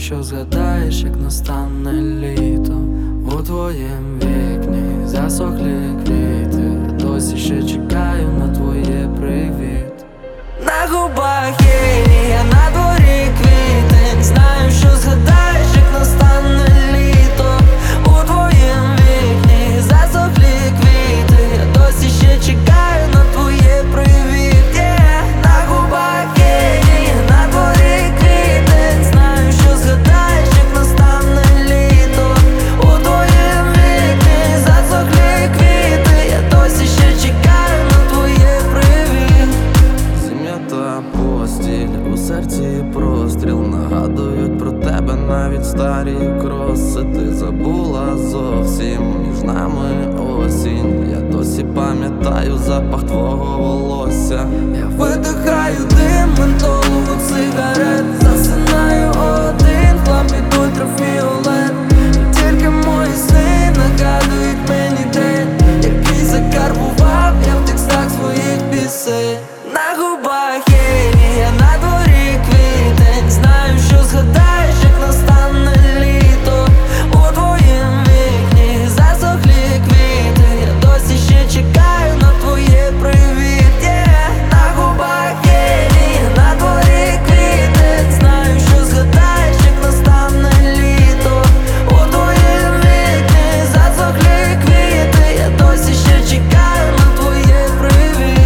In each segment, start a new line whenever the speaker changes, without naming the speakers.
що згадаєш, як настане літо. У твоєм вікні засохлі квіти, я досі ще чекаю на твоє привіт. На губах є лінія, на дворі квітень. Знаю, що згадаєш, як настане літо. У твоєм вікні засохлі квіти, я досі ще чекаю на твоє привіт. На губах є лінія, на дворі квітень. Знаю, що згадаєш, як настане літо. У твоєм вікні засохлі квіти, я досі ще чекаю на твоє привіт.
Зім'ята постіль, у серці простріл, нагадують про тебе навіть старі кроси. Ти забула зовсім, між нами осінь. Я досі пам'ятаю запах твого волосся.
Я видихаю дим ментолу сигарет, засинаю один, хлам під ультрафіолет. І тільки мої сни нагадують мені день, який закарбував я в текстах своїх пісень. На губах є лінія, на дворі квітень. Знаю, що згадаєш, як настане літо. У твоєм вікні засохлі квіти, я досі ще чекаю на твоє привіт. На губах є лінія, на дворі квітень. Знаю, що згадаєш, як настане літо. У твоєм вікні засохлі квіти, я досі ще чекаю на твоє привіт.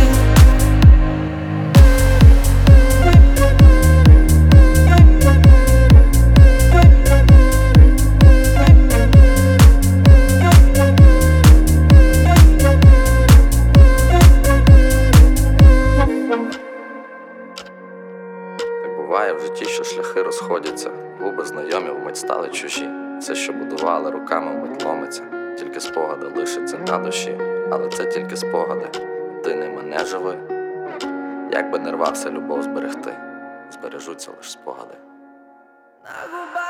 Так буває в житті, що шляхи розходяться, губи знайомі вмить стали чужі. Все, що будували руками, вмить ломиться. Тільки спогади лишаться на душі, але це тільки спогади. Ти ними не живи. Як би не рвався любов зберегти, збережуться лиш спогади.
На губах